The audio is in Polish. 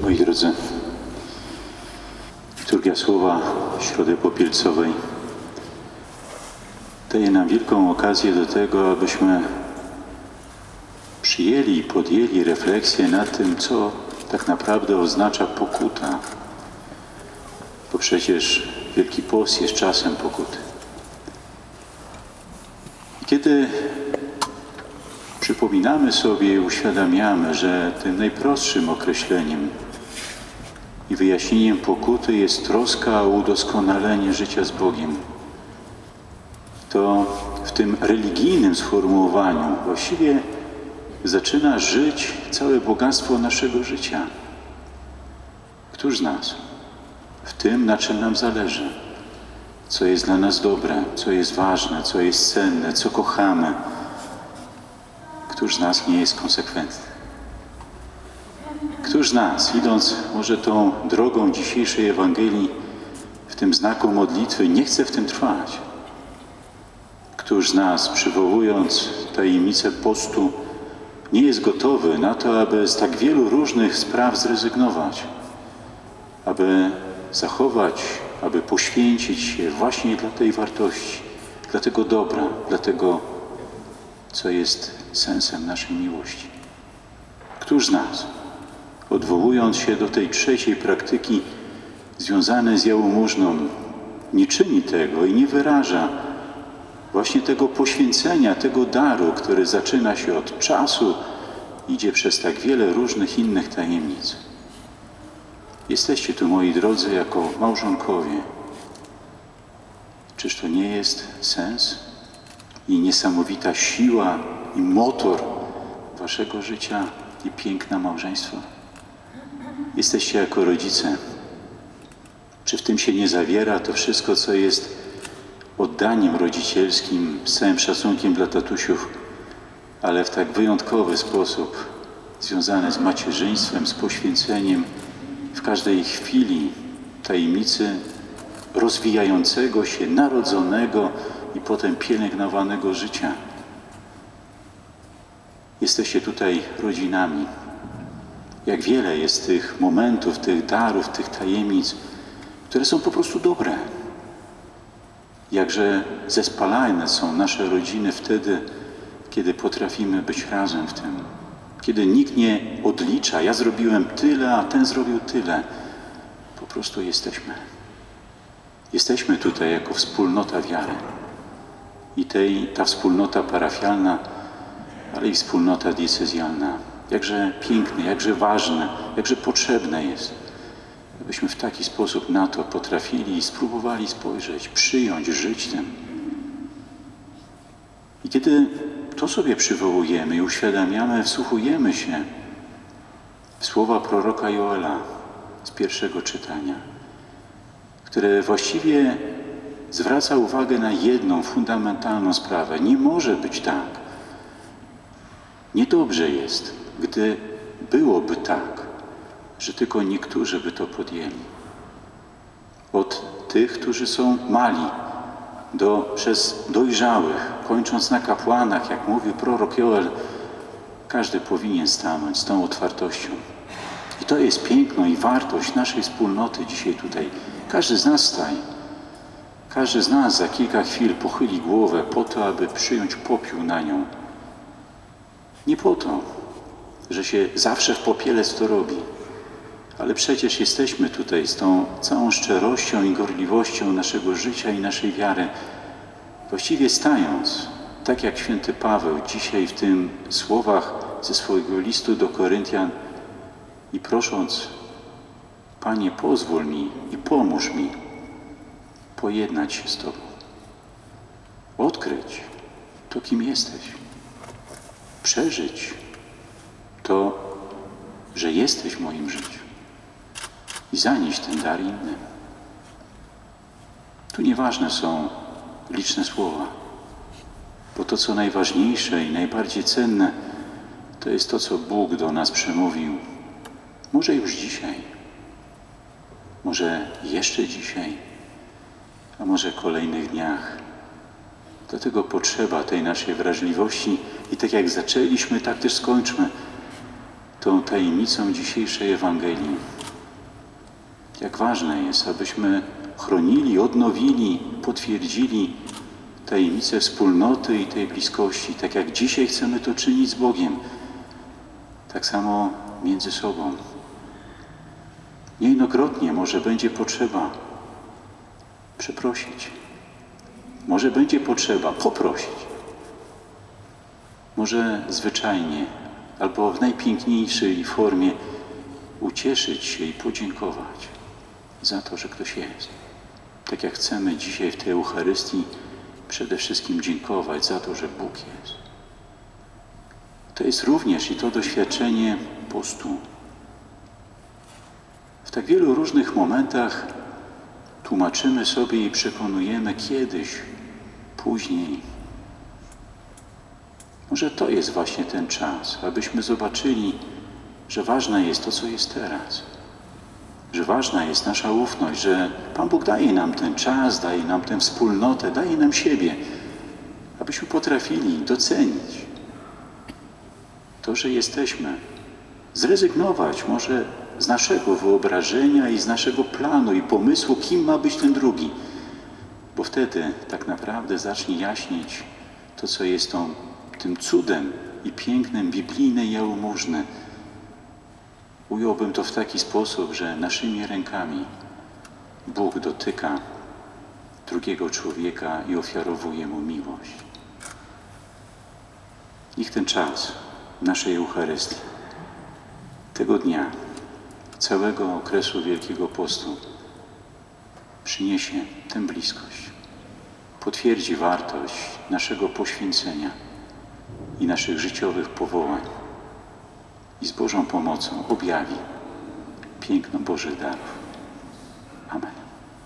Moi drodzy, liturgia Słowa Środy Popielcowej daje nam wielką okazję do tego, abyśmy przyjęli i podjęli refleksję nad tym, co tak naprawdę oznacza pokuta. Bo przecież Wielki Post jest czasem pokuty. I kiedy przypominamy sobie i uświadamiamy, że tym najprostszym określeniem i wyjaśnieniem pokuty jest troska o udoskonalenie życia z Bogiem, to w tym religijnym sformułowaniu właściwie zaczyna żyć całe bogactwo naszego życia. Któż z nas? W tym, na czym nam zależy, co jest dla nas dobre, co jest ważne, co jest cenne, co kochamy. Któż z nas nie jest konsekwentny? Któż z nas, idąc może tą drogą dzisiejszej Ewangelii, w tym znaku modlitwy, nie chce w tym trwać? Któż z nas, przywołując tajemnicę postu, nie jest gotowy na to, aby z tak wielu różnych spraw zrezygnować, aby zachować, aby poświęcić się właśnie dla tej wartości, dla tego dobra, dla tego, co jest sensem naszej miłości? Któż z nas, odwołując się do tej trzeciej praktyki związanej z jałmużną, nie czyni tego i nie wyraża właśnie tego poświęcenia, tego daru, który zaczyna się od czasu, idzie przez tak wiele różnych innych tajemnic? Jesteście tu, moi drodzy, jako małżonkowie. Czyż to nie jest sens i niesamowita siła i motor waszego życia i piękna małżeństwa? Jesteście jako rodzice. Czy w tym się nie zawiera to wszystko, co jest oddaniem rodzicielskim, z całym szacunkiem dla tatusiów, ale w tak wyjątkowy sposób związane z macierzyństwem, z poświęceniem w każdej chwili tajemnicy rozwijającego się, narodzonego i potem pielęgnowanego życia? Jesteście tutaj rodzinami. Jak wiele jest tych momentów, tych darów, tych tajemnic, które są po prostu dobre. Jakże zespalane są nasze rodziny wtedy, kiedy potrafimy być razem w tym. Kiedy nikt nie odlicza, ja zrobiłem tyle, a ten zrobił tyle. Po prostu jesteśmy. Jesteśmy tutaj jako wspólnota wiary. I ta wspólnota parafialna, ale i wspólnota diecezjalna. Jakże piękne, jakże ważne, jakże potrzebne jest, abyśmy w taki sposób na to potrafili i spróbowali spojrzeć, przyjąć, żyć tym. I kiedy to sobie przywołujemy i uświadamiamy, wsłuchujemy się w słowa proroka Joela z pierwszego czytania, które właściwie zwraca uwagę na jedną fundamentalną sprawę. Nie może być tak. Niedobrze jest, gdy byłoby tak, że tylko niektórzy by to podjęli. Od tych, którzy są mali, przez dojrzałych, kończąc na kapłanach, jak mówił prorok Joel, każdy powinien stanąć z tą otwartością. I to jest piękno i wartość naszej wspólnoty dzisiaj tutaj. Każdy z nas staje. Każdy z nas za kilka chwil pochyli głowę po to, aby przyjąć popiół na nią. Nie po to, że się zawsze w popielec to robi, ale przecież jesteśmy tutaj z tą całą szczerością i gorliwością naszego życia i naszej wiary, właściwie stając, tak jak święty Paweł dzisiaj w tym słowach ze swojego listu do Koryntian i prosząc: Panie, pozwól mi i pomóż mi pojednać się z Tobą, odkryć to, kim jesteś, przeżyć to, że jesteś w moim życiu i zanieść ten dar innym. Tu nieważne są liczne słowa, bo to, co najważniejsze i najbardziej cenne, to jest to, co Bóg do nas przemówił. Może już dzisiaj, może jeszcze dzisiaj, a może w kolejnych dniach. Dlatego potrzeba tej naszej wrażliwości i tak jak zaczęliśmy, tak też skończmy. tą tajemnicą dzisiejszej Ewangelii. Jak ważne jest, abyśmy chronili, odnowili, potwierdzili tajemnicę wspólnoty i tej bliskości, tak jak dzisiaj chcemy to czynić z Bogiem, tak samo między sobą. Niejednokrotnie może będzie potrzeba przeprosić, może będzie potrzeba poprosić, może zwyczajnie albo w najpiękniejszej formie ucieszyć się i podziękować za to, że ktoś jest. Tak jak chcemy dzisiaj w tej Eucharystii przede wszystkim dziękować za to, że Bóg jest. To jest również i to doświadczenie postu. W tak wielu różnych momentach tłumaczymy sobie i przekonujemy kiedyś, później. Może to jest właśnie ten czas, abyśmy zobaczyli, że ważne jest to, co jest teraz. Że ważna jest nasza ufność, że Pan Bóg daje nam ten czas, daje nam tę wspólnotę, daje nam siebie, abyśmy potrafili docenić to, że jesteśmy. Zrezygnować może z naszego wyobrażenia i z naszego planu i pomysłu, kim ma być ten drugi. Bo wtedy tak naprawdę zacznie jaśnieć to, co jest tym cudem i pięknem biblijnej jałmużny. Ująłbym to w taki sposób, że naszymi rękami Bóg dotyka drugiego człowieka i ofiarowuje mu miłość. Niech ten czas naszej Eucharystii, tego dnia, całego okresu Wielkiego Postu przyniesie tę bliskość, potwierdzi wartość naszego poświęcenia i naszych życiowych powołań i z Bożą pomocą objawi piękno Bożych darów.